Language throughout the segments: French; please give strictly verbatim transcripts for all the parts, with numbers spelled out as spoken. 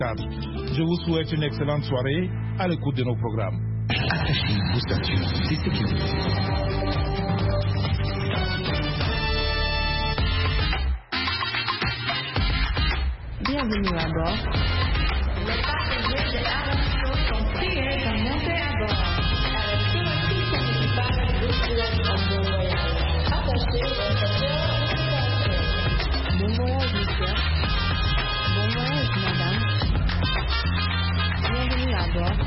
Je vous souhaite une excellente soirée à l'écoute de nos programmes. Attachez vos ceintures, c'est sécurisé. Bienvenue à bord. Les passagers de Aramco sont priés de monter à bord. Avec sécurité principale de pilote en bon voyage. Attachez vos ceintures de sécurité. Bon voyage, monsieur. Bon voyage, madame. Bienvenue à bord.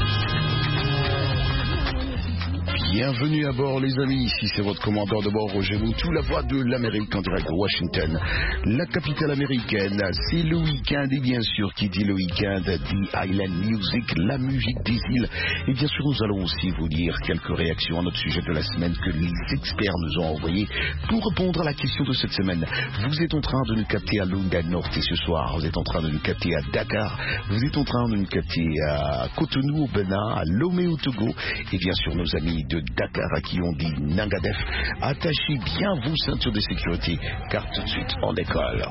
Bienvenue à bord les amis, ici c'est votre commandant de bord Roger Moutou, la voix de l'Amérique en direct de Washington, la capitale américaine. C'est le week-end et bien sûr qui dit le week-end dit Island Music, la musique des îles. Et bien sûr nous allons aussi vous dire quelques réactions à notre sujet de la semaine que les experts nous ont envoyé pour répondre à la question de cette semaine. Vous êtes en train de nous capter à Lunga Norte ce soir, vous êtes en train de nous capter à Dakar, vous êtes en train de nous capter à Cotonou au Bénin, à Lomé au Togo et bien sûr nos amis de Dakar à qui on dit Nangadef. Attachez bien vos ceintures de sécurité car tout de suite on décolle.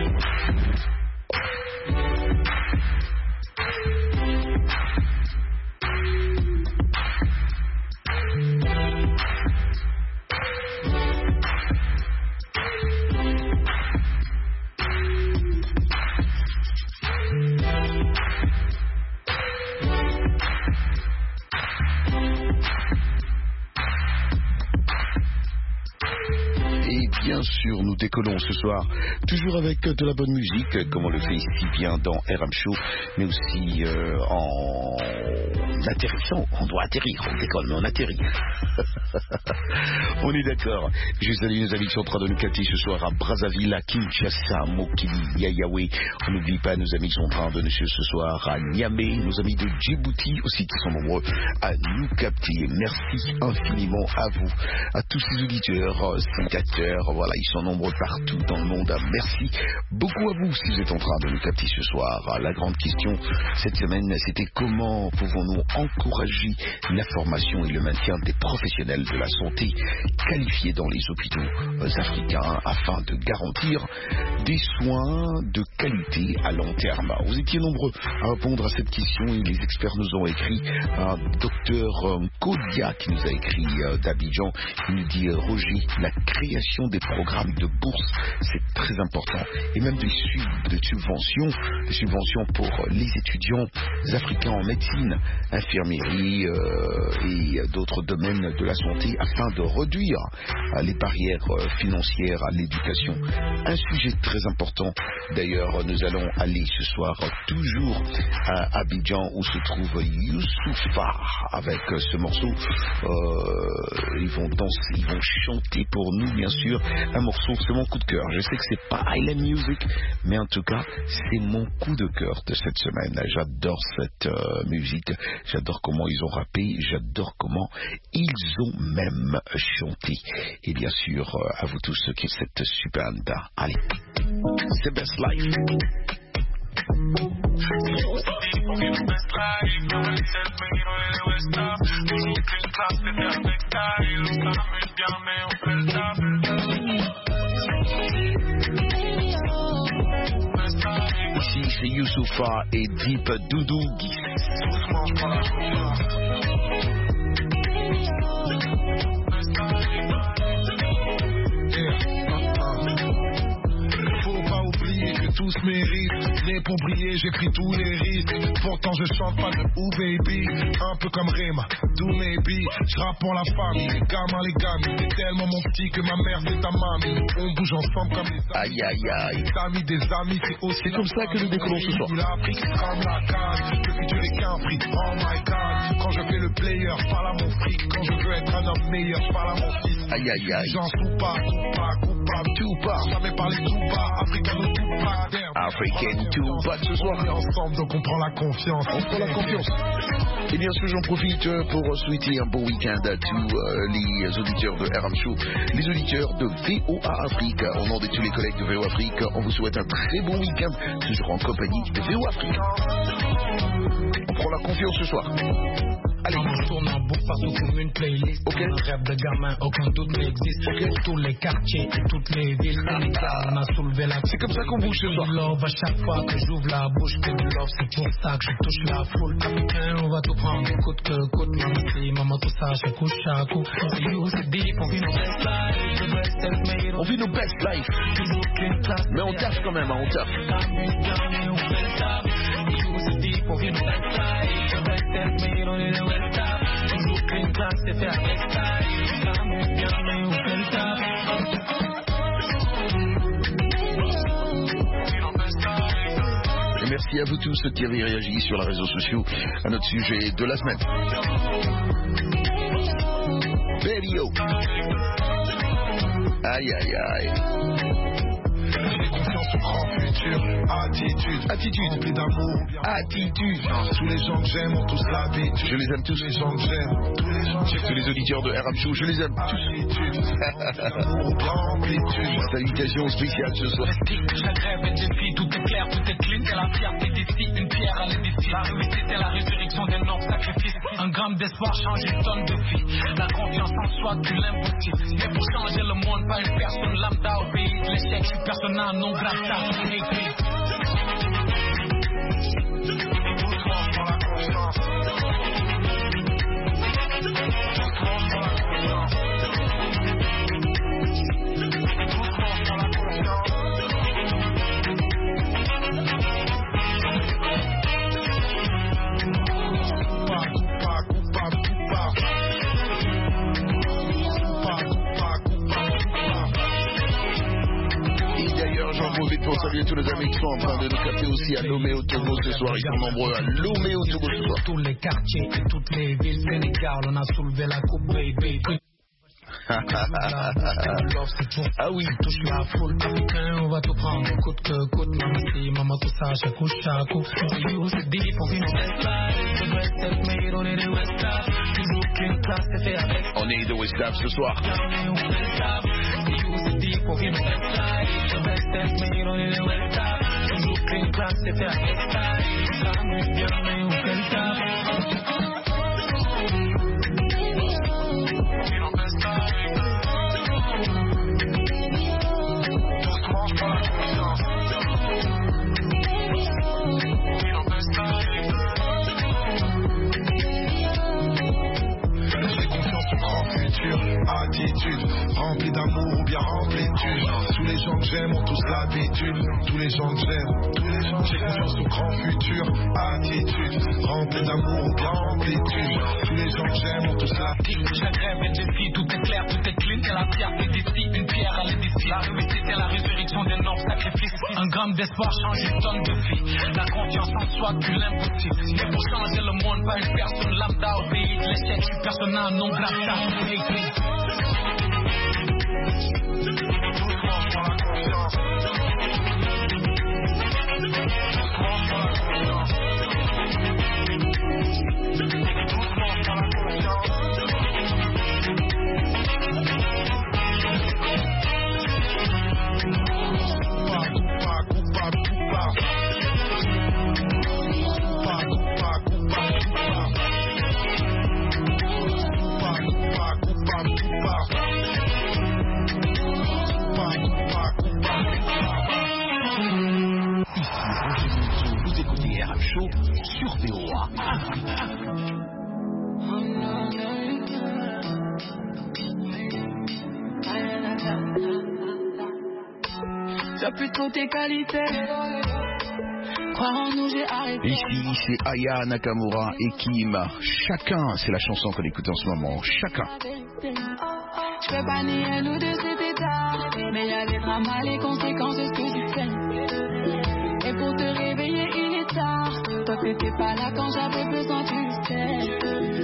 Bien sûr, nous décollons ce soir, toujours avec de la bonne musique, comme on le fait si bien dans R M Show, mais aussi euh, en atterrissant. On doit atterrir, on décolle, mais on atterrit. On est d'accord. Je salue nos amis qui sont en train de nous capter ce soir à Brazzaville, à Kinshasa, Mokili, Yayawe. On n'oublie pas nos amis qui sont en train de nous suivre ce soir à Niamey, nos amis de Djibouti aussi qui sont nombreux à nous capter. Merci infiniment à vous, à tous ces auditeurs, spectateurs. Voilà, ils sont nombreux partout dans le monde. Merci beaucoup à vous si vous êtes en train de nous capter ce soir. La grande question cette semaine, c'était comment pouvons-nous encourager la formation et le maintien des professionnels de la santé qualifiés dans les hôpitaux africains afin de garantir des soins de qualité à long terme. Vous étiez nombreux à répondre à cette question et les experts nous ont écrit. Un docteur Kodia qui nous a écrit d'Abidjan, il nous dit Roger, la création des programmes de bourse, c'est très important. Et même des, sub- des subventions, des subventions pour les étudiants africains en médecine, infirmerie euh, et d'autres domaines de la santé afin de réduire euh, les barrières euh, financières à l'éducation. Un sujet très important. D'ailleurs, nous allons aller ce soir euh, toujours à Abidjan où se trouve Youssoufa avec euh, ce morceau. Euh, ils vont danser, ils vont chanter pour nous, bien sûr. Un morceau, c'est mon coup de cœur. Je sais que c'est pas Island Music, mais en tout cas, c'est mon coup de cœur de cette semaine. J'adore cette euh, musique, j'adore comment ils ont rappé, j'adore comment ils ont même chanté. Et bien sûr, euh, à vous tous ceux qui êtes cette super anda. Allez, c'est Best Life. Ici c'est Youssoufa et Deep Doudou Guy. Tous méritent, né pour briller, j'ai pris tous les risques. Pourtant je chante pas de ou baby, un peu comme Rema, do maybe. Je rappe pour la famille, les gamins, les gamins. T'es tellement mon petit que ma mère c'est ta mamie. On bouge ensemble comme les amis. Aïe aïe aïe. Des amis, des amis, c'est aussi. C'est comme ça que nous décollons ce soir. L'Afrique crame la canne, le futur est qu'un prix. Oh my god, quand je fais le player, je parle à mon fric. Quand je veux être un homme meilleur, je parle à mon fils. Aïe aïe aïe. J'en sous pas, tout pas, coupable, tout pas. Jamais parlé tout bas, africain tout pas. African Tupac ce soir. On est ensemble donc on prend la confiance. On prend la confiance. Et bien sûr j'en profite pour souhaiter un bon week-end à tous euh, les auditeurs de R M Show, les auditeurs de V O A Afrique. Au nom de tous les collègues de V O A Afrique, on vous souhaite un très bon week-end, toujours en compagnie de V O A Afrique. On prend la confiance ce soir. Allez. Maman, je tourne en boucle partout comme une playlist. Ok. Un rêve de gamin, aucun doute n'existe. Ok. Pour tous les quartiers et toutes les villes. Sénégal, on a soulevé la. C'est comme ça qu'on bouge ce soir. Love à chaque fois que j'ouvre la bouche, que du love, c'est pour ça que je touche la foule. Africain, on va tout prendre, coûte que coûte. Maman, c'est maman, tout ça, c'est couche à coup. You, c'est deep, on vit nos best life. The best self-made, On vit nos best life. toujours clean class. Mais on taffe quand même, hein, on taffe. On fait le taf. You, c'est deep, on vit nos best life. The best self-made, on est le best taf. Toujours clean class, c'est fait avec style. Ça monte bien, mais on fait le taf. Et merci à vous tous qui avez réagi sur les réseaux sociaux à notre sujet de la semaine. Baby yo. Aïe aïe aïe. J'ai confiance au grand futur. Attitude, Attitude. remplie d'amour. Attitude. Tous les gens que j'aime ont tous l'habitude. Je les aime tous. Tous les gens que j'aime, tous les gens que Tous les auditeurs de R M Show, je les aime tous. L'amour, l'amplitude. Salutations spéciales ce soir. Chaque rêve est défi, tout est clair, tout est clean. C'est la fierté d'ici, une pierre à l'édifice. La réussite, c'est la résurrection d'un homme sacrifice. Un gramme d'espoir change une tonne de vie. La confiance en soi, tu l'impossible. Mais pour changer le monde, pas une personne lambda au pays de l'échec. Je suis personnel, non grata. Écrit. Pour saluer tous les amis qui sont en train de nous capter aussi à Lomé au Togo ce soir. Ils sont nombreux à Lomé au Togo ce soir. Tous les quartiers et toutes les villes. Sénégal, on a soulevé la coupe, baby. Ah oui. Touche la foule, africain, on va tout prendre, coûte que coûte. Maman, c'est maman, tout ça, chaque couche, chaque coup. You, c'est deep, on vit nos best life. The best self-made, on est des West Cap. Toujours clean class, c'est fait avec. On est de West Cap ce soir. You, c'est deep, on vit nos best life. The best self-made, on est des West Cap. Toujours clean class, c'est fait avec style. Ça monte bien, mais on fait le taf. Attitude, remplie d'amour ou bien remplitude. Tous les gens que j'aime ont tous l'habitude. Tous les gens que j'aime, tous les gens. J'ai confiance au grand futur. Attitude, remplie d'amour ou bien remplitude. Tous les gens que j'aime ont tous l'habitude. Chaque rêve est défi, tout est clair, tout est clean. C'est la fierté d'ici, une pierre à l'édifice. La réussite, c'est la résurrection d'un homme sacrifice. Un gramme d'espoir change une tonne de vie. La confiance en soi, tu l'impossible. Mais pour changer le monde, pas une personne lambda au pays de l'échec. Je suis personnel, non grata. Vous écoutez R M Show sur V O A. T'as plutôt tes qualités. Croire en nous, j'ai arrêté. Ici, c'est Aya Nakamura et Kim. Chacun, c'est la chanson qu'on écoute en ce moment. Chacun. Je peux pas nier nous deux c'était tard. Mais y'a des dramas, les conséquences de ce que tu fais. Et pour te réveiller, il est tard. Toi t'étais pas là quand j'avais besoin, tu sais.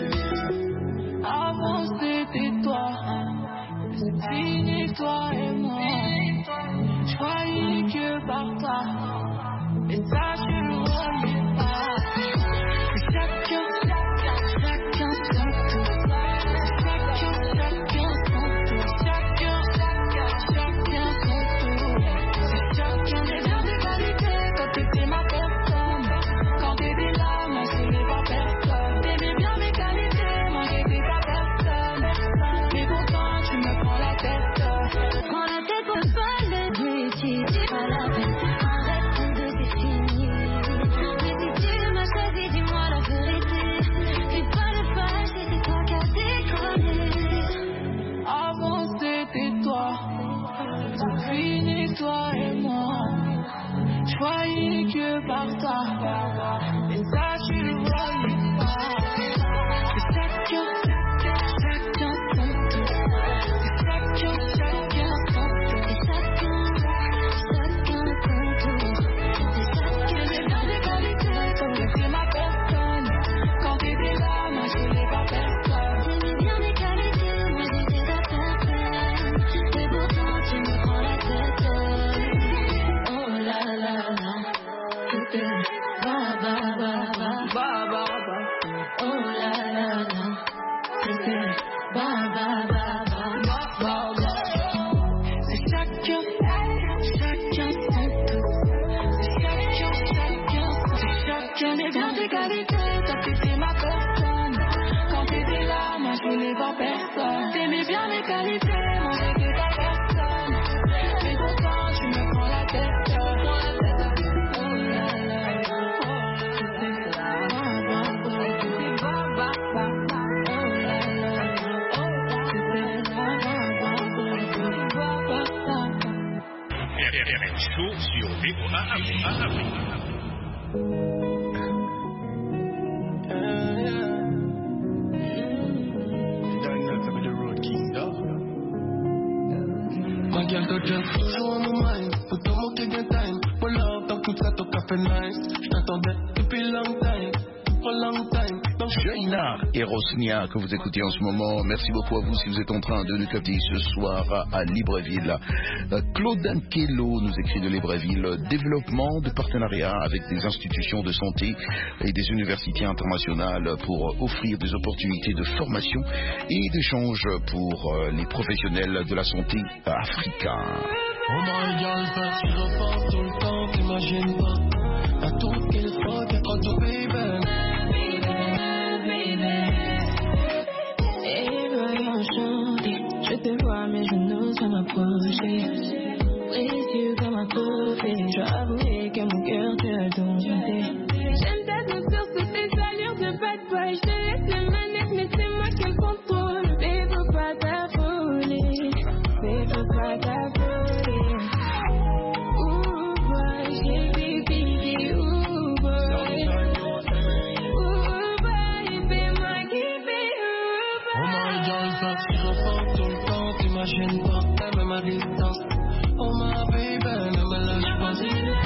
Avant c'était toi. C'est fini toi et moi. Je croyais que par toi. Et ça je le voyais pas. Chacun, chacun son tour. Chacun, chacun son tour. Chacun, chacun son tour. Chacun des biens de qualité. Quand t'étais ma personne. Quand t'étais là, moi je n'ai pas personne. T'aimais bien Jaina et Rosnia que vous écoutez en ce moment. Merci beaucoup à vous si vous êtes en train de nous capter ce soir à Libreville. Claude Anquelo nous écrit de Libreville. Développement de partenariats avec des institutions de santé et des universités internationales pour offrir des opportunités de formation et d'échange pour les professionnels de la santé africains. Oh my God, parce que je repense tout le temps, t'imagines pas à tout qu'il faut qu'être tout baby. Je te vois mais je n'ose pas m'approcher. With you comme un trophée. Je dois avouer que mon cœur te a dompté. J'aime ta douceur sous tes allures de bad boy. Je te laisse les manettes mais c'est moi qui le contrôle. Mais faut pas t'affoler. Mais faut pas t'affoler. Ooh boy, j'ai baby, ooh boy. Ooh boy, fais-moi kiffer, ooh boy. Oh my God, parce que je repense tout le temps, t'imagines pas, même à distance. Oh my baby, ne me lâche pas.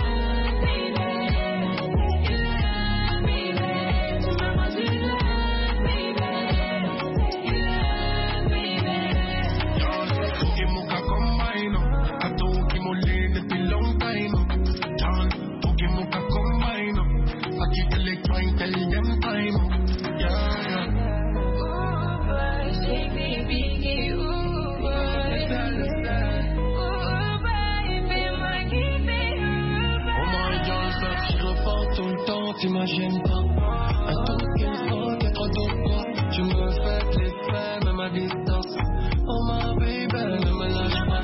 T'imagines pas à tout qu'il faut qu'être de toi. Tu me fais l'effet même à distance. Oh my baby, ne me lâche pas.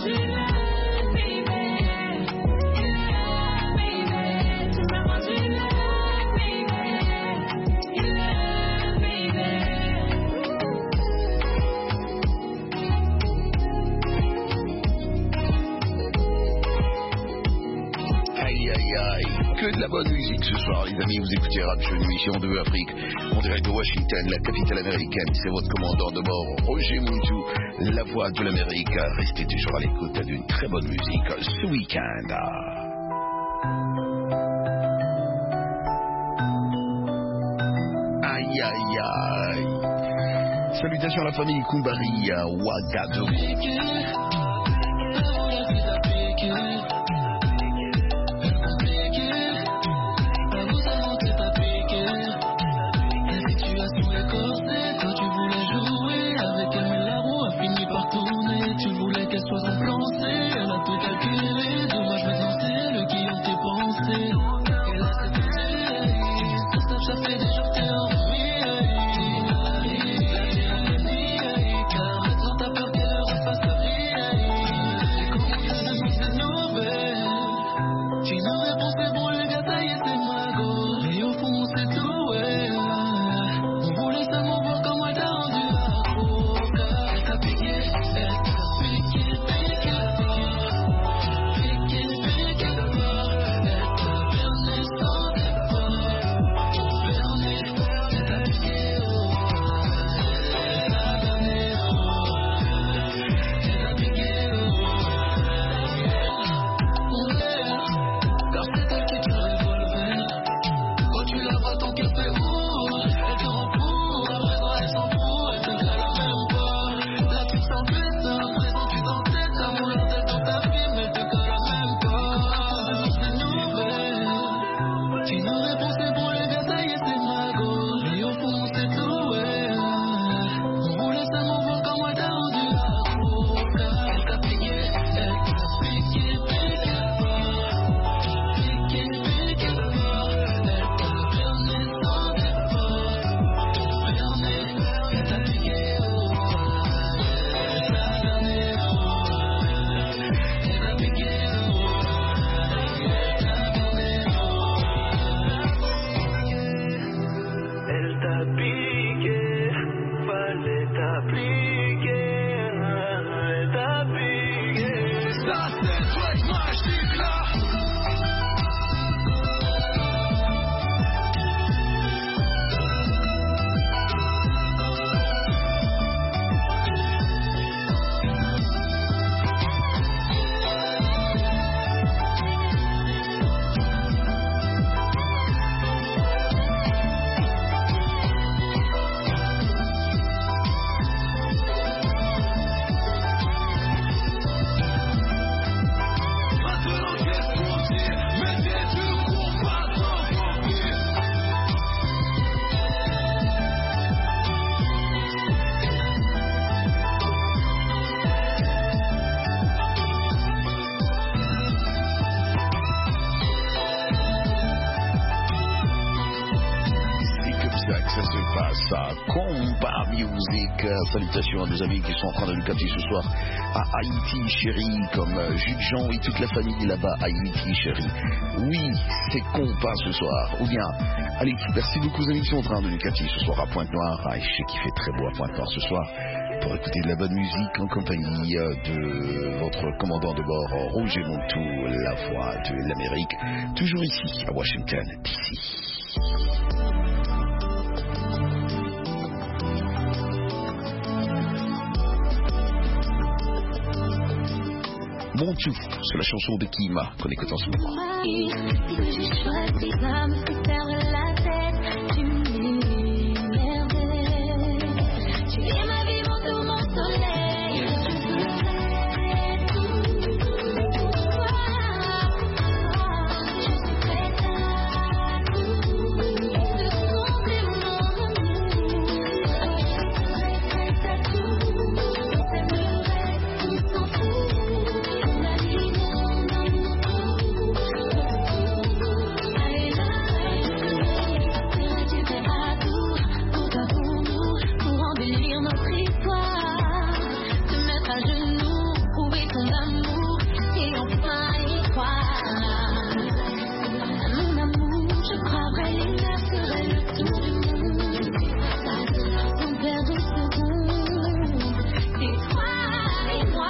Aïe aïe aïe, que de la bonne musique ce soir les amis, vous écoutez Rap Show, une émission de Afrique, en direct de Washington, la capitale américaine, c'est votre commandant de bord, Roger Muntu, la voix de l'Amérique, restez toujours à l'écoute d'une très bonne musique ce week-end. Aïe aïe aïe, salutations à la famille Koumbari à Ouagadougou. Car maintenant t'as peur qu'elle refasse rire. exact, ça se passe à Combat Music. Salutations à nos amis qui sont en train de nous capter ce soir à Haïti, chérie, comme Jules Jean et toute la famille là-bas à Haïti, chérie. Oui, c'est Combat ce soir. Ou bien, allez, merci beaucoup aux amis qui sont en train de nous capter ce soir à Pointe-Noire. Ah, je sais qu'il fait très beau à Pointe-Noire ce soir. Pour écouter de la bonne musique en compagnie de votre commandant de bord, Roger Montou, la voix de l'Amérique, toujours ici à Washington, D C. Montou, c'est la chanson de Kima qu'on écoute en ce moment. Si que j'ai choisi, ça me fait perdre la tête. Tu m'énerves. Tu es ma vie, mon tout, mon soleil. Je ferai tout pour toi. Je suis prête à tout. De combler mon amour. Je serai prête à tout. Ça me reste, on s'en fout. La vie, mon amour. Allez là, tu feras tout pour toi, pour nous, pour embellir notre histoire. Te mettre à genoux, prouver ton amour et enfin y croire. Mon amour, je croirais l'hiver serait le tour du monde. Sans perdre une seconde, c'est toi et moi.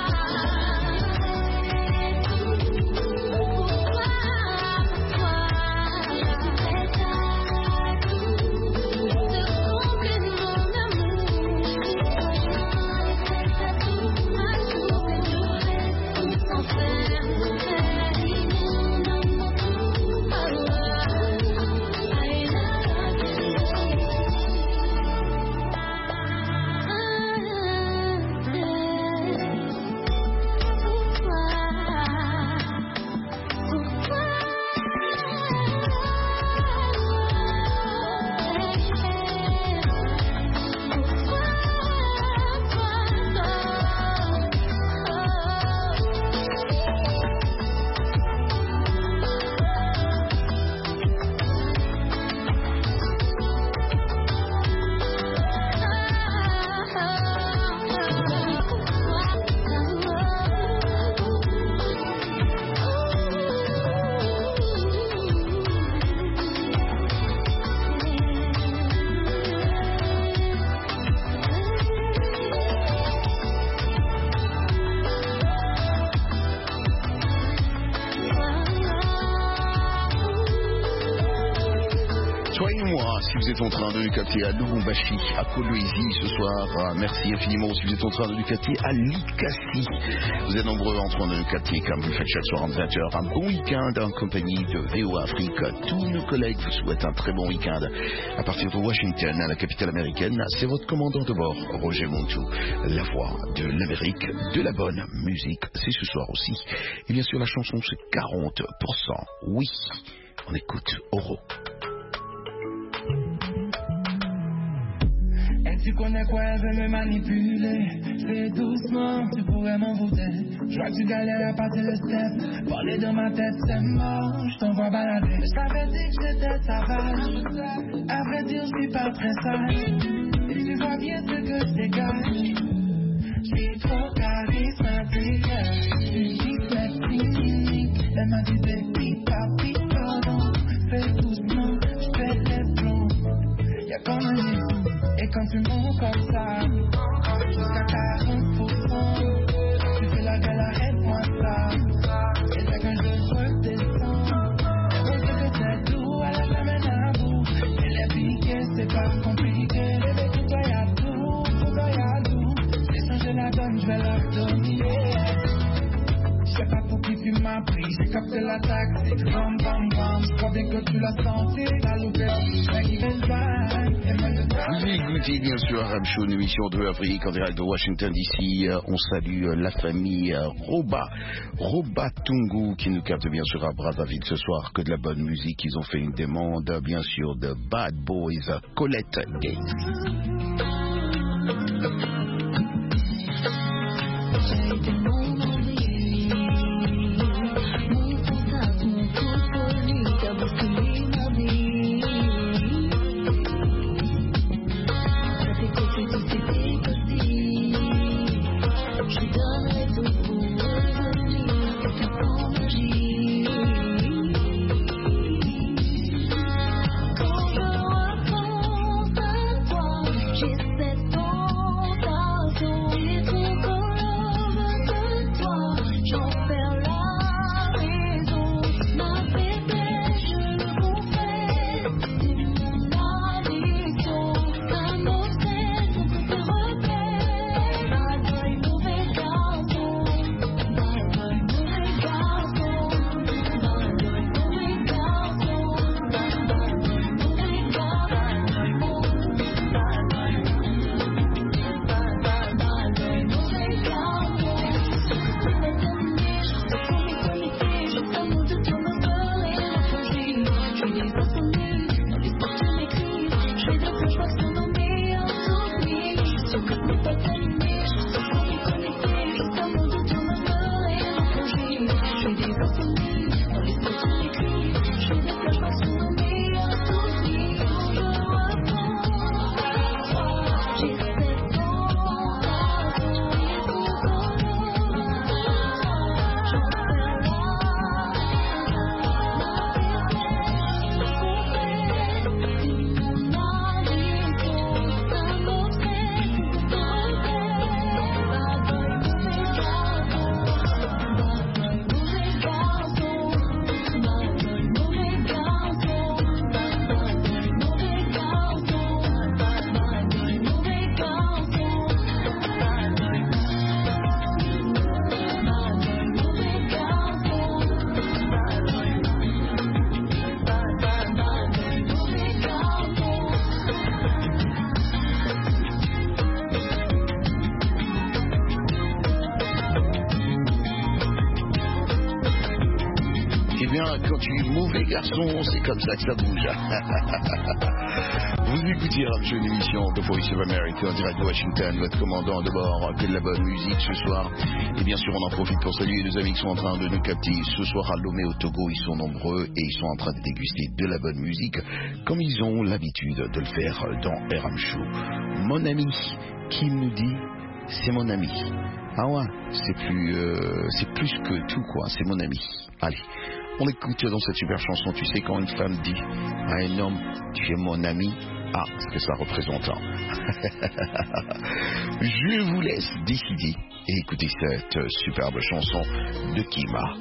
Pour toi, pour toi, je suis prête à tout. De combler mon amour. Je serai prête à tout, à tout. Je reste sans faire la vie, mon amour. Allez là, pour toi, Soyez-moi si vous êtes en train de nous capter à Lubumbashi, à Kolwezi ce soir. Ah, merci infiniment si vous êtes en train de nous capter à Likasi. Vous êtes nombreux en train de nous capter comme vous faites chaque soir en vingt heures. Un bon week-end en compagnie de V O Afrique. Tous nos collègues vous souhaitent un très bon week-end. À partir de Washington, à la capitale américaine, c'est votre commandant de bord, Roger Montou, la voix de l'Amérique, de la bonne musique. C'est ce soir aussi. Et bien sûr, la chanson, c'est quarante pour cent. Oui, on écoute Oro. Et tu connais quoi, elle veut me manipuler. Fais doucement, tu pourrais m'envoûter. Je vois que tu galères à passer le step. Parler dans ma tête, c'est mort, je t'envoie balader. Je t'avais dit que j'étais sauvage. À vrai dire, je suis pas très sage. Et tu vois bien ce que je dégage. Je suis trop charismatique. Je suis dyslexique. Elle m'a dit, baby, papi, pardon. Fais doucement, je fais les plombs. Y'a comme un écho. Et quand tu montes comme ça, jusqu'à quarante pour cent, tu fais la gueule, arrête-moi ça. Et dès que je redescends, on sait que c'est doux, elle a jamais à bout. Elle est piquée, c'est pas compliqué. Bébé, pour toi y'a tout, pour toi y'a tout. J'ai changé la donne, je vais leur dominer. Je sais pas pour qui tu m'as pris, j'ai capté la tactique. Bam bam bam, je crois bien que tu l'as senti. T'as loupé, mais qui fait le bail. Vous écoutez bien sûr Ram Show, une émission de Afrique en direct de Washington D C. On salue la famille Roba, Roba Tungu qui nous capte bien sûr à Brazzaville ce soir. Que de la bonne musique. Ils ont fait une demande bien sûr de Bad Boys, Colette Gaines. ça, quand tu es mauvais garçon, c'est comme ça que ça bouge. Vous écoutez Radio Show, une émission de Voice of America en direct de Washington. Votre commandant de bord, que de la bonne musique ce soir. Et bien sûr, on en profite pour saluer nos amis qui sont en train de nous capter ce soir à Lomé au Togo. Ils sont nombreux et ils sont en train de déguster de la bonne musique comme ils ont l'habitude de le faire dans R M Show. Mon ami, qui nous dit, c'est mon ami. Ah ouais, c'est plus, euh, c'est plus que tout quoi, c'est mon ami. Allez, on écoute dans cette super chanson. Tu sais quand une femme dit à un homme, tu es mon ami, ah, ce que ça représente. Je vous laisse décider et écouter cette superbe chanson de Kima.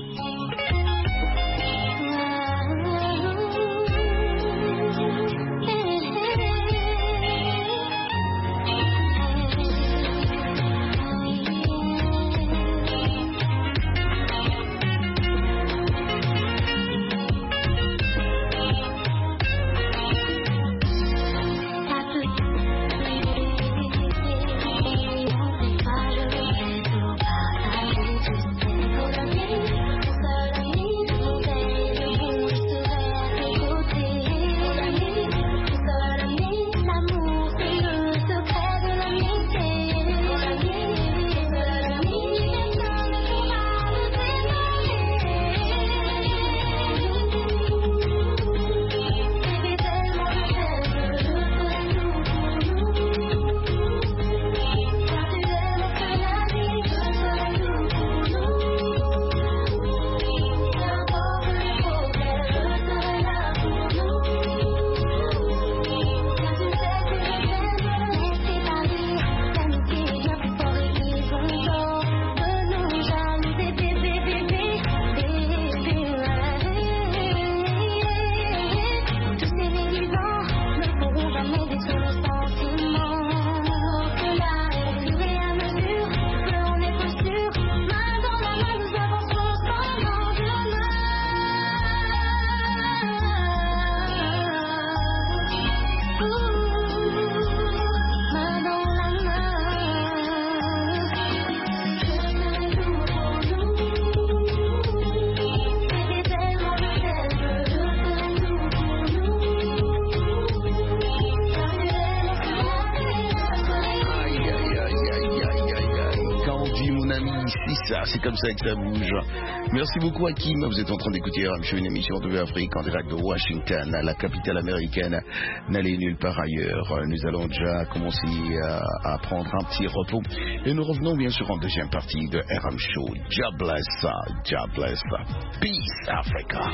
C'est comme ça que ça bouge. Merci beaucoup Hakim. Vous êtes en train d'écouter R M Show, une émission de Afrique en direct de Washington, la capitale américaine. N'allez nulle part ailleurs. Nous allons déjà commencer à, à prendre un petit repos. Et nous revenons bien sûr en deuxième partie de R M Show. God bless, God bless. Peace Africa.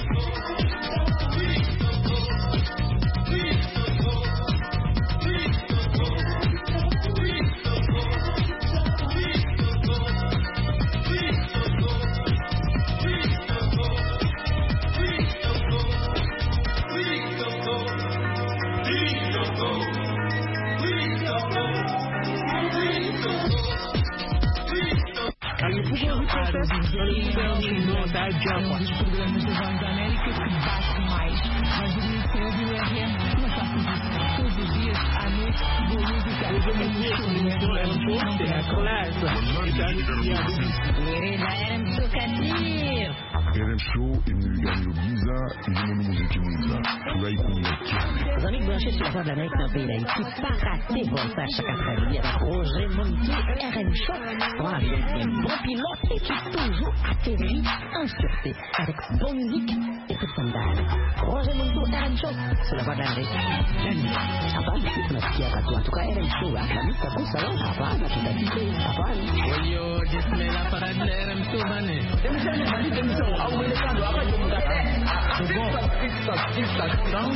R M Show, il nous gagne le Giza, il nous demande musique Giza. Tout là, il connaît. Les amis branchés sur la voie de l'Amérique dans le pays d'Haïti, pas rater Voltage chaque après-midi avec Roger Monti, R M Show. Voilà, un bon pilote et qui toujours atterrit en sûreté avec bonne musique et toute son dalle. Roger Monti, R M Show, sur la voie de l'Amérique. La nuit, à part ici, on a ce qu'il y a partout. En tout cas, R M Show, la nuit, ça pousse alors, à part, on a tout habité, à part. Yo, display la parade de R M Show, mané. Démission, démission, ah oui, le cadre, après, je vous attends. C'est bon. TikTok, TikTok, TikTok.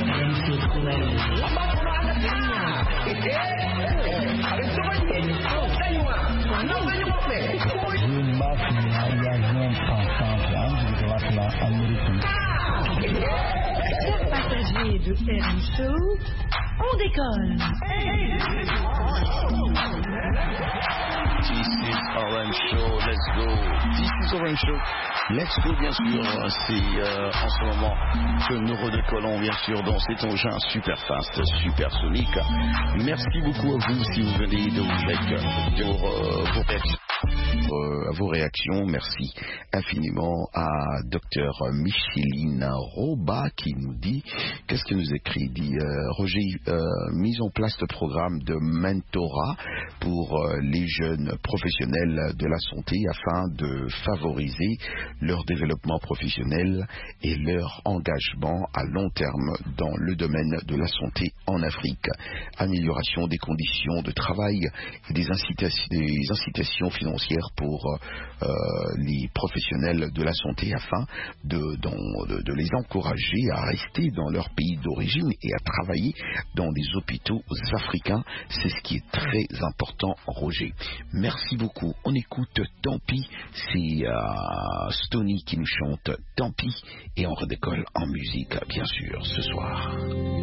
Chers passagers de R M Show, on décolle. This is R M Show, let's go. This is R M Show, let's go, bien sûr. C'est euh, en ce moment que nous redécollons, bien sûr, dans cet engin super fast, super sonique. Merci beaucoup à vous si vous venez de vous mettre pour, euh, pour être euh, vos réactions. Merci infiniment à Docteur Micheline Roba qui nous dit, qu'est-ce qu'il nous écrit? Il dit euh, Roger, euh, mise en place de programme de mentorat pour euh, les jeunes professionnels de la santé afin de favoriser leur développement professionnel et leur engagement à long terme dans le domaine de la santé en Afrique. Amélioration des conditions de travail et des incitations, des incitations financières pour euh, les professionnels de la santé afin de, de, de les encourager à rester dans leur pays d'origine et à travailler dans des hôpitaux africains. C'est ce qui est très important, Roger. Merci beaucoup. On écoute Tant pis. C'est euh, Stony qui nous chante Tant pis et on redécolle en musique, bien sûr, ce soir.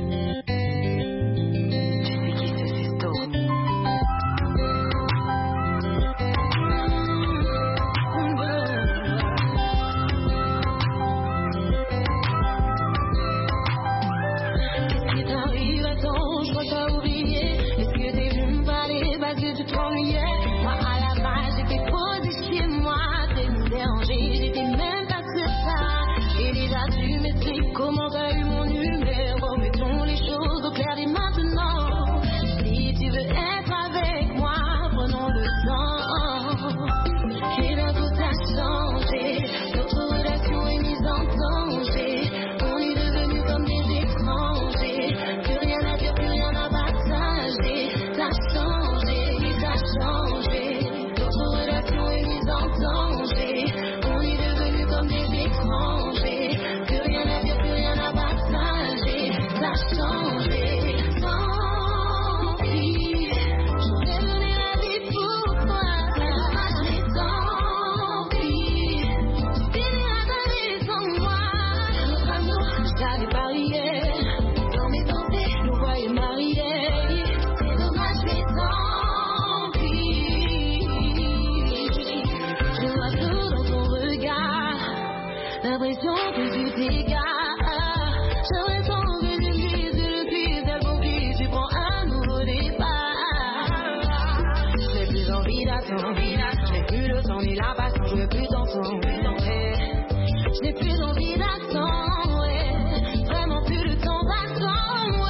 Comment t'as eu mon numéro? Mettons les choses au clair dès maintenant. Si tu veux être avec moi, prenons le temps. Et là tout a changé, notre relation est mise en danger. On est devenus comme des étrangers, plus rien à dire, plus rien à partager. T'as changé, t'as changé, notre relation est mise en danger. On est devenus comme des étrangers, plus rien à dire, plus rien à partager. T'as changé, tant pis, j'aurais donné la vie pour toi. Mais tant pis, tu finiras ta vie sans moi. Notre amour, je t'avais parié, dans mes pensées, je nous voyais mariés. C'est dommage, mais tant pis, je vois tout dans ton regard, l'impression que tu t'égares. J'aurais tant que tu me dises, tu le cuisses, elle confie, tu prends un nouveau départ. Je n'ai plus envie d'attendre, je n'ai plus le temps ni la passion, je veux plus t'entendre. Je n'ai plus envie d'attendre, ouais. Vraiment plus le temps d'attendre,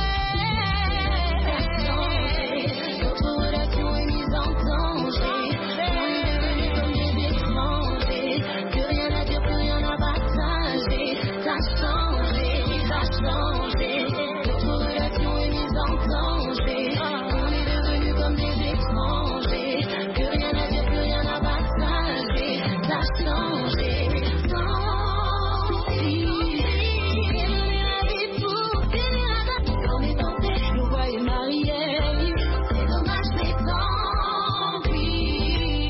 ouais. Notre relation est mise en danger, on est devenus comme des étrangers, plus rien à dire, plus rien à partager. T'as changé, t'as changé, notre relation est mise en danger, on est devenus comme des étrangers, plus rien à dire, plus rien à partager. T'as changé, tant pis, j'aurais donné la vie pour finir à ta dans mes pensées, je nous voyais mariés. C'est dommage, mais tant pis.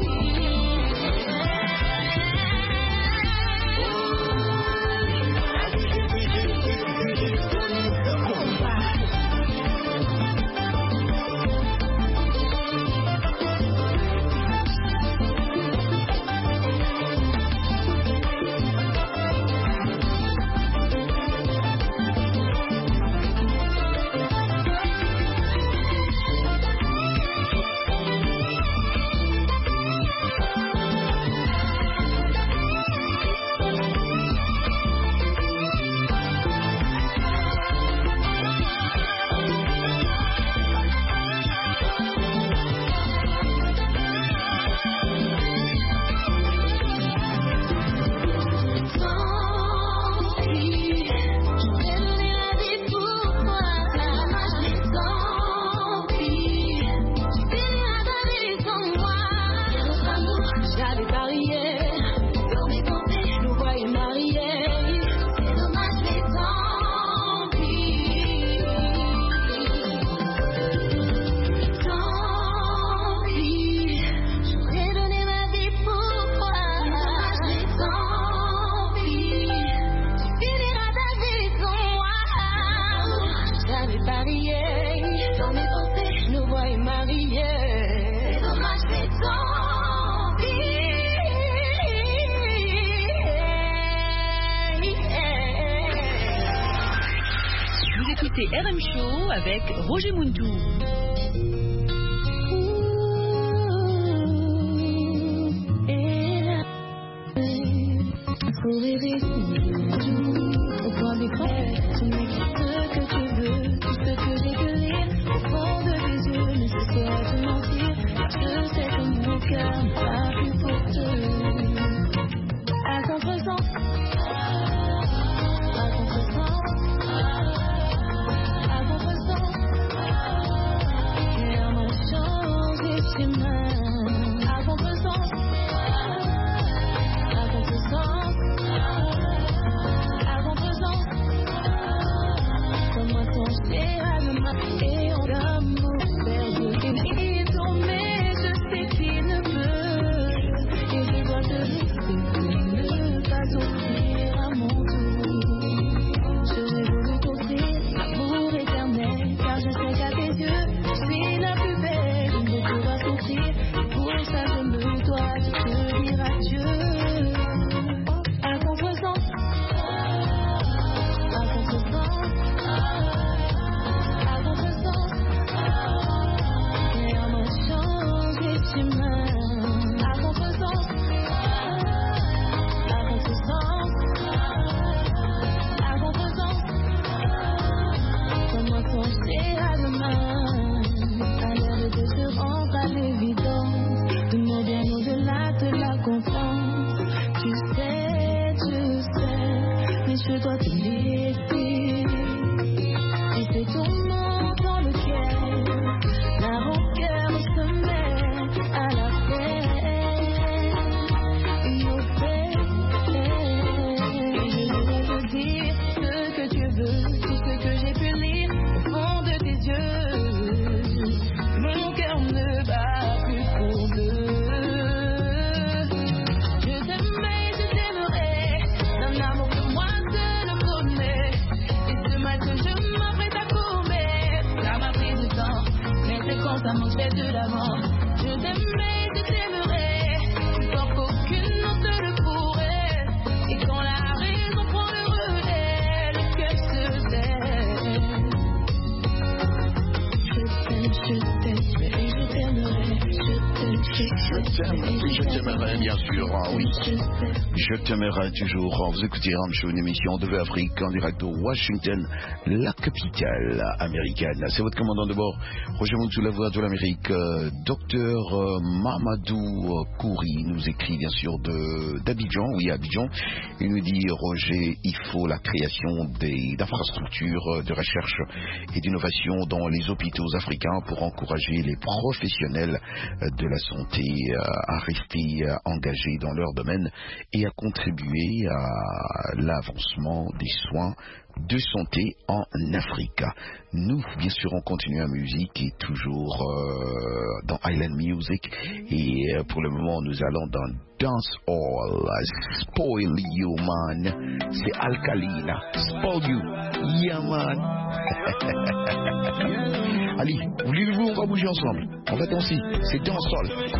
écoutez R M Show avec Roger Muntou. Et pour rêver son jour. Au point d'écran, tu m'écris ce que tu veux, tout ce que j'ai pu lire au fond de tes yeux. Mais ce serait te mentir, car je sais que mon cœur n'a plus pour te. À contresens, à contresens, à contresens, rien n'a changé de chemin. À contresens, à contresens, à contresens, comme moi pencher à demain et en amour perdu. Et tomber, je sais qu'il ne peut, et je dois te respecter. S'offrir à mon tour. J'aurais voulu t'offrir l'amour éternel, car je sais qu'à tes yeux, je suis la plus belle. Je ne pourrai souffrir, et pour ça je me dois de te dire adieu. À contresens, à contresens, à contresens, rien n'a changé de chemin. À contresens, à contresens, comment penser à demain, à l'heure de se rendre à l'évidence, de mon bien au-delà de la confiance. Tu sais, tu sais, mais je dois te laisser. Et c'est ton nom dans lequel la rancœur se met à la fête. Et au fait, dire ce que tu veux, tout ce que j'ai pu lire au fond de tes yeux. Mon cœur ne bat plus pour deux. Je t'aimais, je t'aimerais, d'un amour que moi seul connais. Et ce matin je m'apprête à courir. Ça m'a pris du temps, mais c'est constamment je vais de l'avant. Je t'aimais, je t'aimerais, plus fort qu'aucune autre le pourrait. Et quand la raison prend le relais, le cœur se tait. Je t'aime, je t'aime, et je t'aimerai. Je t'aime, Je t'aime, oui, je t'aimerai, bien sûr, ah, oui. Je t'aimerai toujours. Vous écoutez Ram Show, une émission de Afrique en direct de Washington, la capitale américaine. C'est votre commandant de bord, Roger Mounsou, la voix de l'Amérique. Euh, docteur euh, Mamadou Kouri nous écrit bien sûr de, d'Abidjan, oui, Abidjan. Il nous dit, Roger, il faut la création des, d'infrastructures de recherche et d'innovation dans les hôpitaux africains pour encourager les professionnels de la santé à rester engagés dans leur domaine et à contribuer à l'avancement des soins de santé en Afrique. Nous, bien sûr, on continue la musique et toujours euh, dans Island Music. Et euh, pour le moment, nous allons dans Dance All. Spoil You, man. C'est Alkalina. Spoil You. Yeah, man. Allez, voulez-vous, on va bouger ensemble. On va danser. C'est Dance All.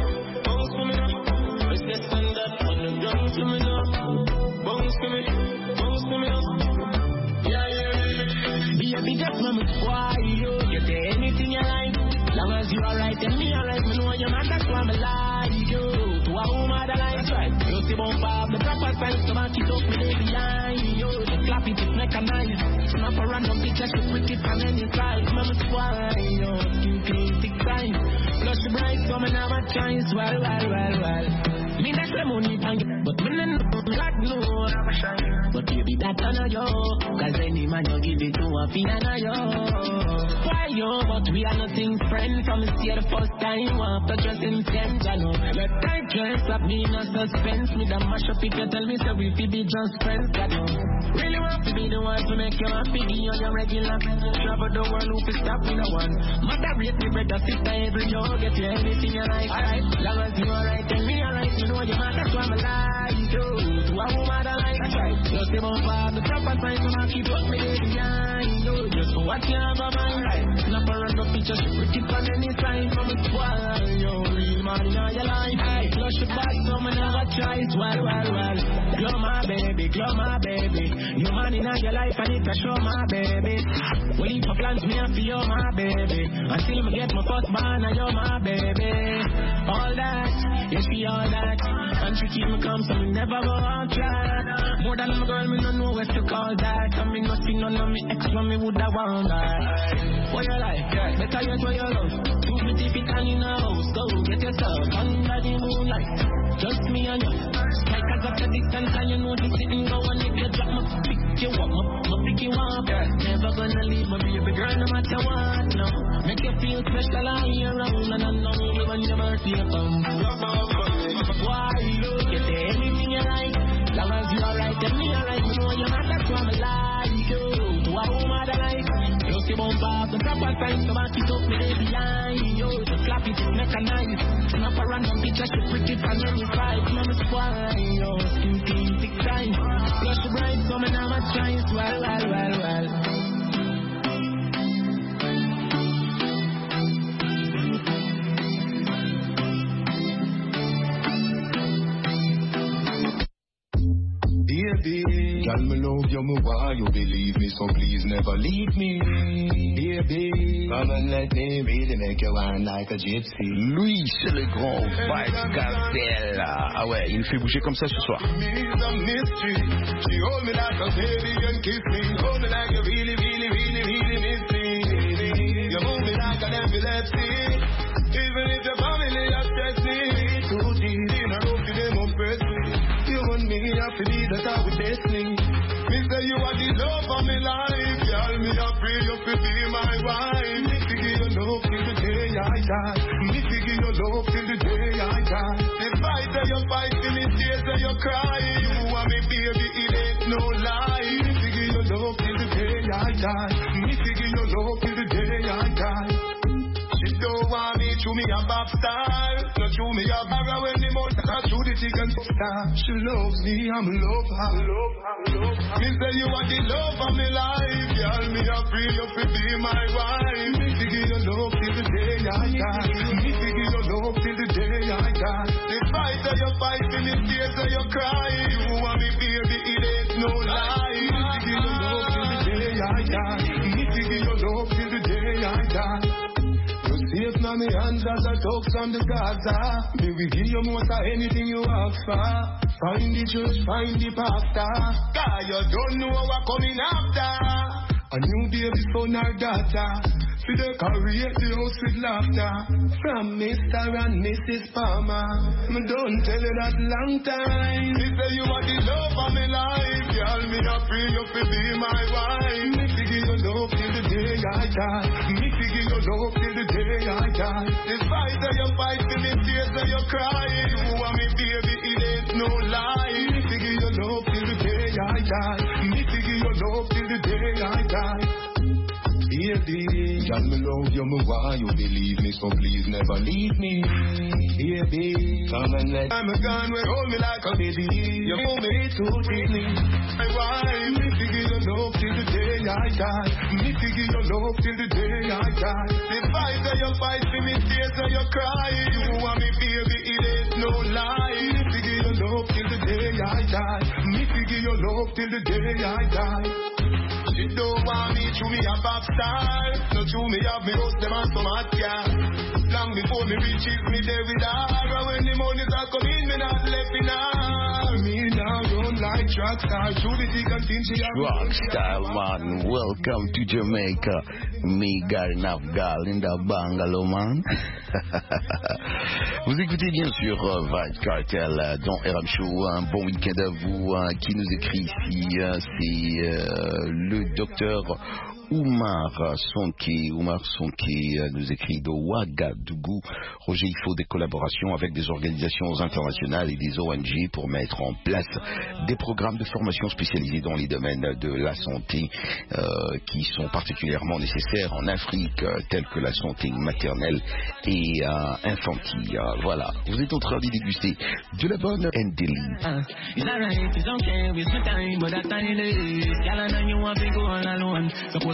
Be a big up, mama, why you get anything you like? Long as you alright and me alright, me know you're not that's why I'm like you. To a woman that I right. You see bump up the proper size, so I keep up with it behind you. The clap it, it's mechanized. Snap a random picture, she put it on any side. Mama, why you skin clean, thick time. Flush the bright, so me now a chance. Well, well, well, well. Me that's the money, but me no like no have a shine. But baby, that I know yo, cause any man you give it to a piano yo. Why yo, but we are nothing friends. From see the first time, want to just intent, I know. Let time can't stop me, no suspense. Me the mash up if you tell me so we fi be just friends, I know. Really want to be the one to make you happy, be on your regular. Travel the world, who fi stop me no one. Mother rate me, brother, sister, every yo, get you anything you like. Alright, long as you alright, and me alright, you know you man, that's why I'm alive, yo. To a woman that like, that's right. Just the bump up, the proper time, so I keep up me there behind, yo. Just for what you have on my right. Snap around the picture, she put it on any sign from a swallow, yo. Real man in all your life, aye. Flush the back, so me never try, well, well, well. Glow my baby, glow my baby. You man in your life, I need to show my baby. Well, if I plans me, I feel my baby. Until me get my first man, I you're my baby. All that, yes, she all that. And she keep me calm, so me never go on track. More than my girl, me no know what to call that. I mean, nothing, none of me ex, when me would have want that. What you like? Better yet, what you love. Two me deep it and in the house. Go get yourself under the moonlight. Just me and you. Like as up the distance and you know this sitting go. And if you drop my pick you up, my, my pick you up. Never gonna leave my baby girl no matter what. No, make you feel special all year round. And I know you when your birthday comes. Why you get anything you like? Long as you alright, tell me alright. You know you're not that's why I like you. To a woman that like you see bump up the proper time. So back it up, me baby line. Yo, the slap it, make a nice. Snap a random picture, she pretty and then you fight. Mama squad, yo, skin clean, thick time. Flush bright, so me now my chance. Well, well, well, well. Girl, me love you, me why you believe me, so please never leave me. Baby, come and let me really make you wine like a gypsy. Lui, c'est le grand Vybz Kartel. Ah ouais, il nous fait bouger comme ça ce soir. She hold me like a baby and kiss me. Hold me like you really, really, really, really miss me. You move me like an epilepsy. Even if your family has stressed me. Too deep in a rope, you them oppress me. You and me have to be the type of destiny. Me say you are the love of my life. Girl, me a pray you to be my wife. Me to give you love till the day I die. Me to give you love till the day I die. The fight that you fight, till the tears that you cry. You and me baby, it ain't no lie. Me to give you love till the day I die. Me to give you love till the day I die. She don't want me to me a pop star. No to me a barra when the most I shoot the chicken star. She loves me, I'm love her. Love her, love her. Me say you are the love of my life. Girl, me a free you to be my wife. Me to give you love till the day I die. Me to give you love till the day I die. The fight that you fight, the tears that you cry. You and me baby, it ain't no lie. Me to give you love till the day I die. Me to give you love till the day I die. Safe now me hands as I talk from the Gaza. Me will give you more than anything you ask for. Find the church, find the pastor. God, you don't know what coming after. A new baby son or daughter. See the career, the house with laughter. From Mister and Missus Palmer. Me don't tell you that long time. Me say you are the love of my life. Girl, me a free you to be my wife. Me to give you love till the day I die. Me to give you love till the day I die. The fight that you fight, the tears that you cry. You and me baby, it ain't no lie. Me to give you love till the day I die. Me to give you love till the day I die. Baby, girl, me love you, me why you believe me, so please never leave me. Baby, come and let I'm a gun, we hold me like a baby. You hold me too deeply. My wife, me to give you love till the day I die. Me to give you love till the day I die. The fight that you fight, the tears that you cry. You and me baby, it ain't no lie. Me to give you love till the day I die. Me to give you love till the day I die. She don't want me to be a pop star. No to me have me host them and some hot car. Long before me reaches me there with her. And when the money start coming, me not left in her. Me now run like track star. Through the thick and thin she have Rockstar man, welcome to Jamaica. Me Garnaf Gal in the Bungalow man. Vous écoutez bien sûr uh, Vybz Kartel uh, dans R M Show. Un bon week-end à vous. Uh, qui nous écrit ici, uh, c'est uh, le docteur Oumar Sonké. Oumar Sonké uh, nous écrit de Ouagadougou. Roger, il faut des collaborations avec des organisations internationales et des O N G pour mettre en place des programmes de formation spécialisés dans les domaines de la santé euh, qui sont particulièrement nécessaires en Afrique, euh, tels que la santé maternelle et euh, infantile. Euh, voilà, vous êtes en train de déguster de la bonne Ndeli.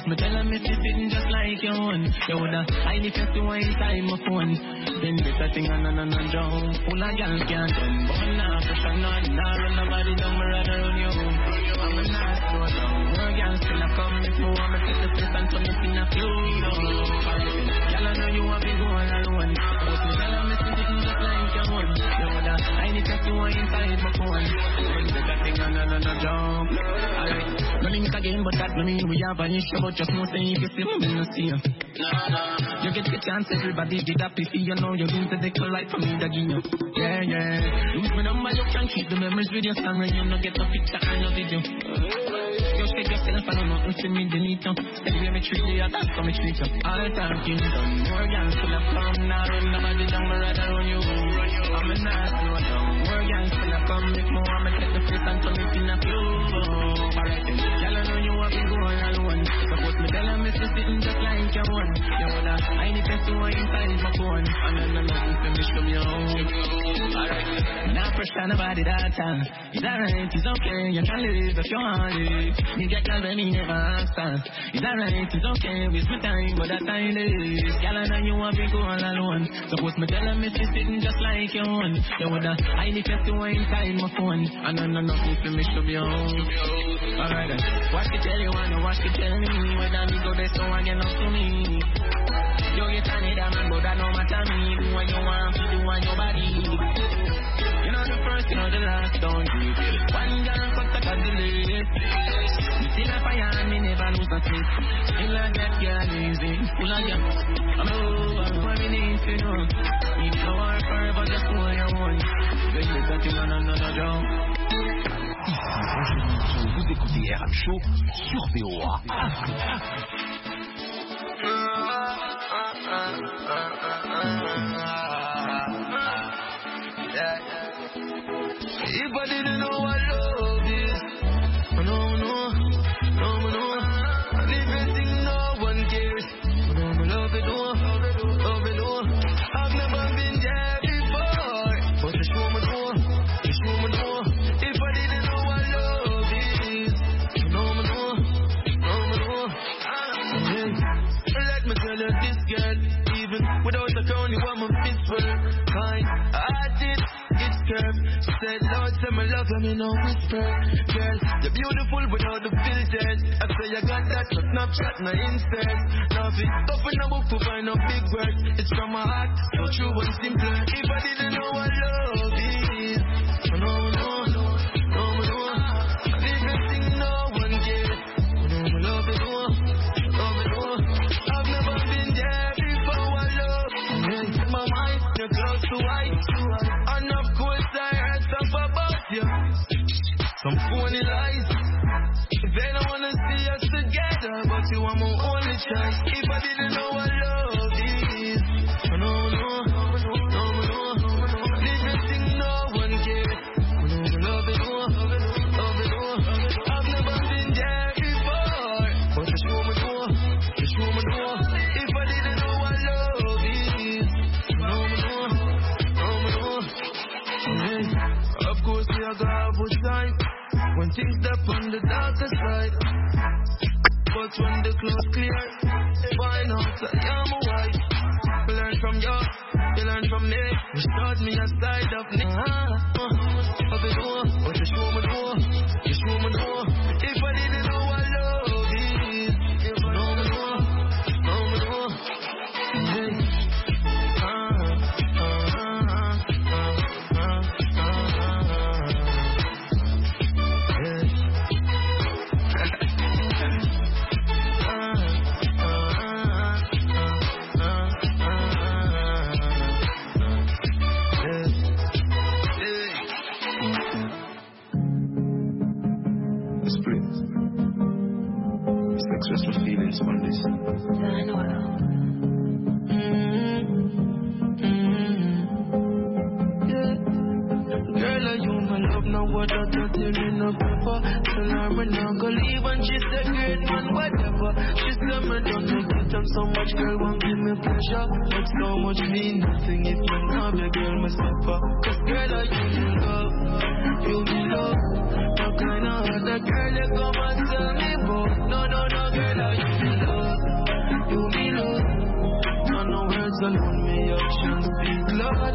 me tell her me sit sitting just like you one. You woulda hide the face to one inside my phone. Then better thing on and on and down. Full of girls can't done, but me nah pressure none. Nah run nobody down, me rather run you. I'm a nah slow down. More girls still a come if me want me take the place and turn it in a flow. Girl I know you want me go all alone, but me tell her me sit sitting just like you one. You woulda hide the face to one inside my phone. Then better thing on and on and down. Alright, no limit again, but that no mean we have an issue. But just know say if you see me, me no see you. Nah, nah. You get the chance, everybody did happy for you. Know you're going to take a life for me, that you know. Yeah, yeah. Lose my number, you can keep the memories with your son. When you no get a picture and no video. You shake yourself, I don't know, you see me delete you. Anyway, me treat you, that's how me treat you. All the time, you done. More guns full of fun. Now run nobody down, me rather run you. I'm a nice slow down. More guns full of fun. If more, I'ma take the place and turn it in a flow. Alright, then. Girl, I know you want me going alone. Suppose me tell her me sitting just like you one. You woulda hide the face to one inside my phone. And then I'm nothing to me from you. Alright, now pressure nobody that time. It's alright, it's okay, you can live if you want it. You get love and me never understand. It's alright, it's okay, waste my time, but that time is. Girl, I know you want me go all alone. Suppose me tell her me sitting just like you one. You woulda hide the face to one inside my phone. And then I'm nothing to me from you. Alright then, watch it tell you, wanna watch it tell me. Whether me go there so I get up to me. You get on it, man, but that no matter me. Do what you want, to do on your body. You know the first, you know the last, don't you feel. One girl cut the cut delay. You still a fire and me never lose a sleep. Still a get girl easy, full of jam. I'm over, what we need to know. If you are forever, just know you want. Then you got you on another job. Vous écoutez R M Show sur V O A. If I didn't know what love is, no, no, no, no, and if you think no one cares, no, no, love it, no, love it, no. I've never been there before, but you show me no, you show me no. If I didn't know what love is, no, no, no, no, let me tell you this girl, even without a crown, you want my fist well, fine, I did. She said, Lord, say my love, and me no whisper. Girl, you're beautiful without the filters. I say you got that, no Snapchat, no insert. Nothing tough in a book to find no big words. It's from my heart, so true and simple. If I didn't know what love is, no, no, no, no, no. And if you think no one cares, no, no, love it, no, love it, no. I've never been there before, what love. Yeah, my mind, you're close to white. And of course I heard stuff about you, some phony lies. They don't wanna see us together, but you are my only choice. If I didn't know what love is, no, no, no, no, no. And if you think no one cares, no, love it, no, love it, no. I've never been there before, but you show me no, you show me no. If I didn't know what love is, no, no, no, no. Of course we are gonna have a time when things step on the darker side. But when the clothes clear, find out I am a wife. You learn from you, you learn from me. You showed me a side of me. Of it all, but you show me no, you show me no. If I didn't know what love is, if I know me no, know me no. Hey. Successful feelings on this. Now what I thought you in a paper. Tell her me not go leave and she said great man whatever. She said me don't make it up so much girl won't give me pleasure. But so much mean nothing if me not be girl me suffer. Cause girl I you me love, you me love. No kind of other girl you come and tell me about. No no no girl I you me love. words alone, me actions speak loud.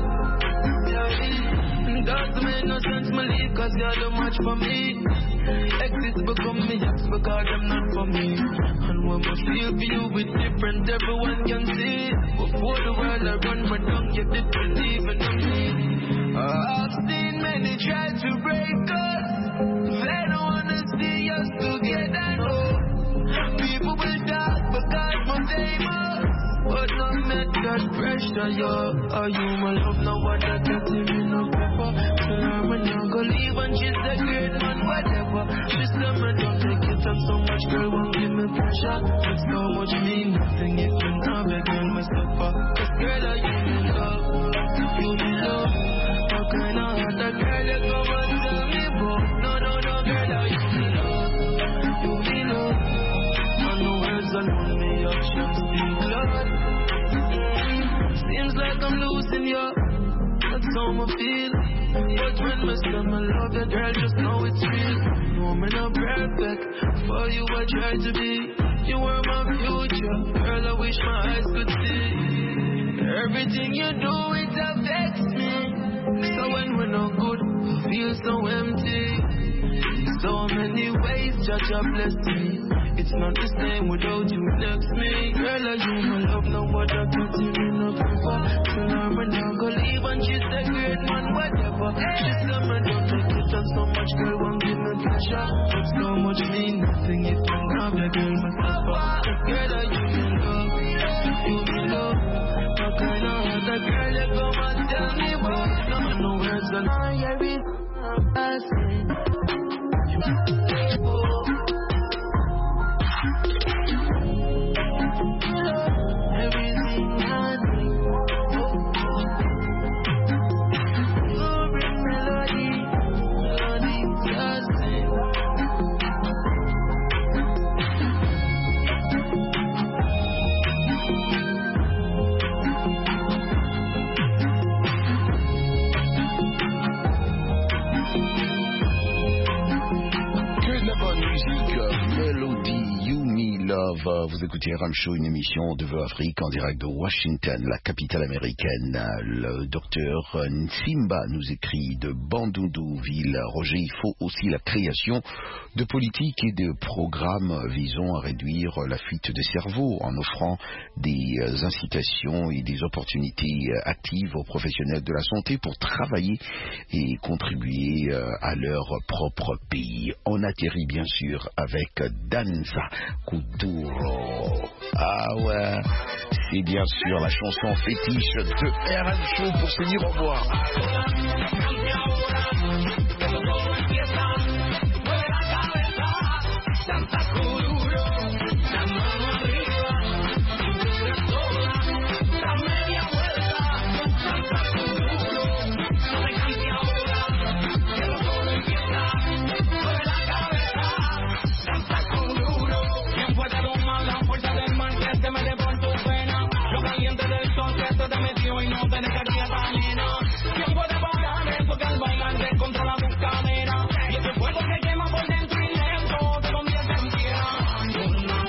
Yeah, doesn't make no sense me leave, cause you're the match for me. Exits become me ex because them not for me. And when I feel for you, it's different, everyone can see. Before the world I run my tongue, you didn't even know me. I've seen many try to break us. They don't wanna see us together, no. People will die because we're famous, but no matter pressure, yo. Are you my love, no one that gets me no pepper. Tell her I'm not gonna leave and she's a great man, whatever. She said me don't take it up so much, girl, won't give me pressure. But so much mean nothing if you have a girl, my suffer. Cause girl, are you me love, you me love. How can I have that girl, you come and tell me, but no, no, no, girl, are you me love, you me love. And the words alone, me actions speak loud. Seems like I'm losing you, that's how I feel. But when I say I love you, girl, just know it's real. No, I'm not perfect, for you I try to be. You were my future, girl, I wish my eyes could see. Everything you do, it affects me. So when we're not good, I feel so empty. So many ways, Judge, I bless me. It's not the same without you next to me. Girl, are you my love, no other can see me no prefer. Tell her I'm not gonna leave and she's a great man, whatever. She said me don't take it on so much, girl, won't give me pleasure. But so much mean nothing if you have a girl, my suffer. Girl, are you my love, you me love. How can I have a girl that come and tell me about? No, no words on all your reasons, I say. Oh. Vous écoutez Ram Show, une émission de Vœux Afrique en direct de Washington, la capitale américaine. Le docteur Nsimba nous écrit de Bandundu-ville. Roger, il faut aussi la création de politiques et de programmes visant à réduire la fuite des cerveaux en offrant des incitations et des opportunités actives aux professionnels de la santé pour travailler et contribuer à leur propre pays. On atterrit bien sûr avec Danza Kuduro. Ah ouais, c'est bien sûr la chanson fétiche de R M Show pour se dire au revoir. Contra la buscadera y ese fuego que quema por dentro y lento te convierte en piedra.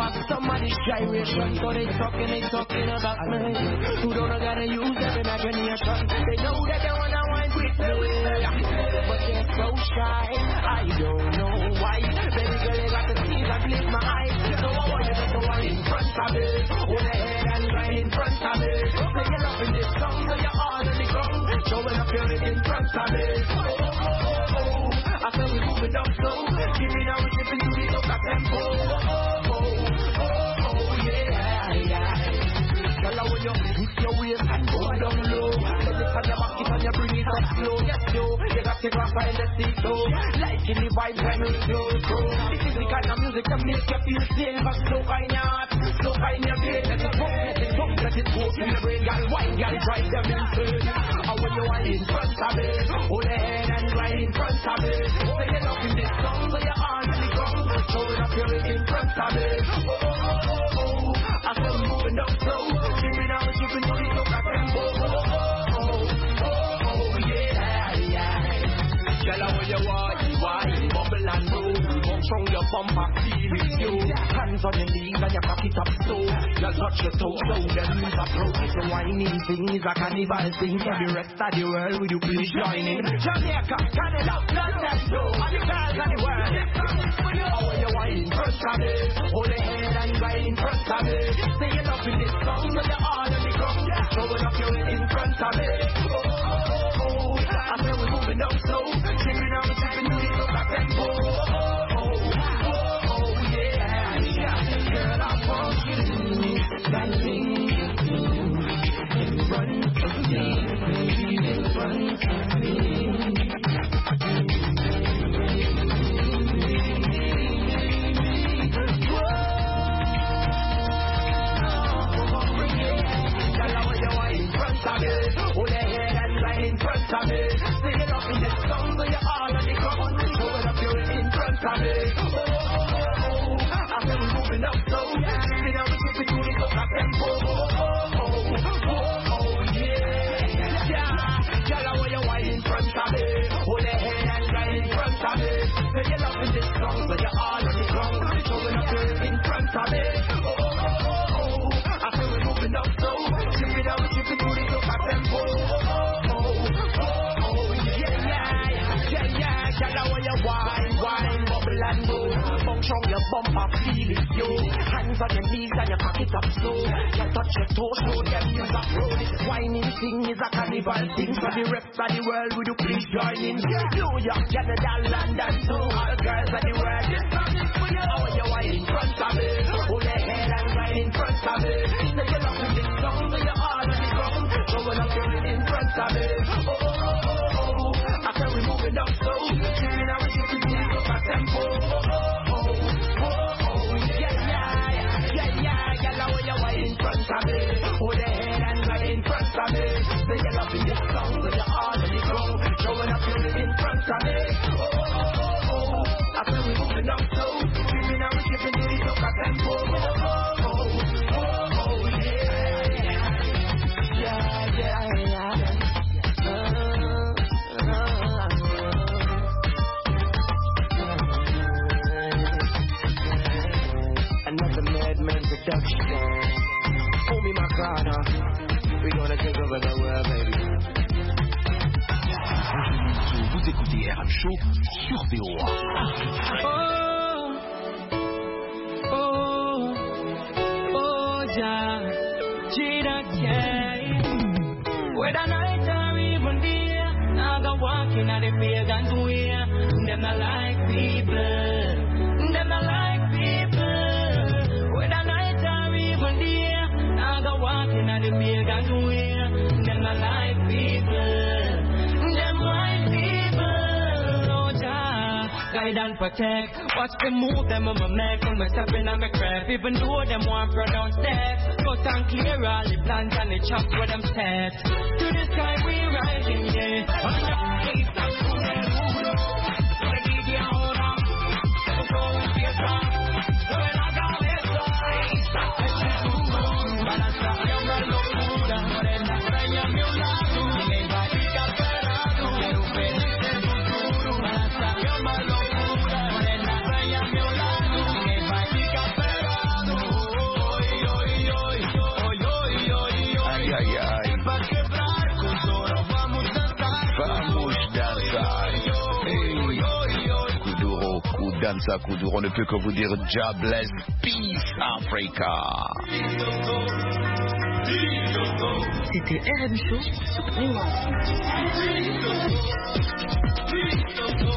have some of this gyration, so they talking, they talking about me. Who don't gotta use every imagination. They know that they wanna wine with me, but they're so shy. I don't know why. Baby girl, they got the teeth that blink my eyes. So I want you to go on in front of me, hold your head and right in front of me. Say you're up in this song, so you're all on the ground, showing up your in front of me. Oh, oh, oh, oh. I said we moving up slow, giving out, shipping to the local tempo. Oh, oh, oh, oh, yeah, yeah. Girl, when you hit your waist and go down low, let it on your back, it on your bring it up slow. Yes, yo, you got to grab by the seat, so liking the vibe when we slow, so this is the kind of music that makes you feel safe. But slow kind of heart, slow kind of face. Let it pump, let it pump, let it go in the brain. Girl, wine, girl, drive them insane. And when you are in front of me, hold your head and right in front of me. Say you're up in this song, so you're on the ground, showing up your in front of me. Oh, oh, oh, oh, I said moving up slow, giving out, shipping to the local tempo. Oh, oh, oh, oh, oh, yeah, yeah. Girl, when you wine, wine, bubble and roll, bump from your bumper, feel it, yo. Hands on your knees and you cock it up so. You touch your toes, so them moves approach. It's a whining thing, it's a carnival thing. For the rest of the world, will you please join in? Jamaica, Canada, London, so all the girls of the world. Oh, when you wine in front of me, hold your head and right in front of me. Say you're up in this song, so you're all on the ground, showing up your head in front of me. Oh, oh, oh, oh, I said we're moving up slow, shipping out, shipping to the local tempo. Oh, oh, oh, oh, yeah, yeah. Girl, I want you to do that thing you do in front of me, baby, in front of me. Hold your head and right in front of me. Sing it up in this song, so you're all on the ground, showing up your in front of me. Oh, oh, oh, oh, I said we're moving up slow, sing out, shipping to the local tempo. Oh, oh, oh, oh, oh, yeah, yeah. Girl, I want you wine in front of me. Hold your head and right in front of me. Sing it up in this song, so you're all on the ground, showing up your in front of me. Oh, oh, oh, oh, I said we're moving up slow, shipping out, shipping to the local tempo. Oh, oh, oh, oh, yeah, yeah, yeah, yeah. Girl, I want you wine, wine, bubble and go. Function your bumper, feel it, yo. Hands on your knees and you cock it up slow. You touch your toes, show them you back road. This whining thing is a carnival thing. For the rest of the world, would you please join in? New York, Canada, London, so all girls of the world. This song is for you. I want you wine in front of me. Hold your head and right in front of me. Say you're up in this song, so you're all on the ground, showing up your in front of me. Oh, oh, oh, oh, I said we're moving up slow, shipping out, shipping to the local tempo. Oh, oh, oh, oh, oh, yeah, yeah, yeah, yeah. Girl, I want you wine in front of me. Hold your head and right in front of me. Say you're up in this song, so you're all on the ground, showing up your in front of me. Oh, oh, oh, oh, I said we're moving up slow, shipping out, shipping to the local tempo. Oh, oh, oh, oh, oh, yeah, yeah, yeah, yeah. Another Madman production. Homie Macana, we gonna take over the world, baby. Vous écoutez R M Show sur V O A. Oh, oh, oh, Jah, Jada K. Whether night or even day, I go walking at the pagans way. Them not like people. Them not like people. Whether night or even day, I go walking at the pagans way. Them not like people. Them like people. Oh, Jah, guide and protect. Watch them move, them on my neck. When I step in on my crap, even though them want pronounce steps. Cut and clear all the plans and the chops where them set. To the sky we rising, yeah. On the east and to the moon. To the gig, yeah, hold on. So go and be a song. So when I go, it's so east and to the moon. But I saw you run low, moon. But then I say you're new, love. You ain't got to get better. You don't feel it, it's so true. But I saw you run low, moon. But then I say you're new, love. You ain't got to get better. Dansa Kuduro. On ne peut que vous dire God bless, peace Africa. C'était R M Show sur Rewind.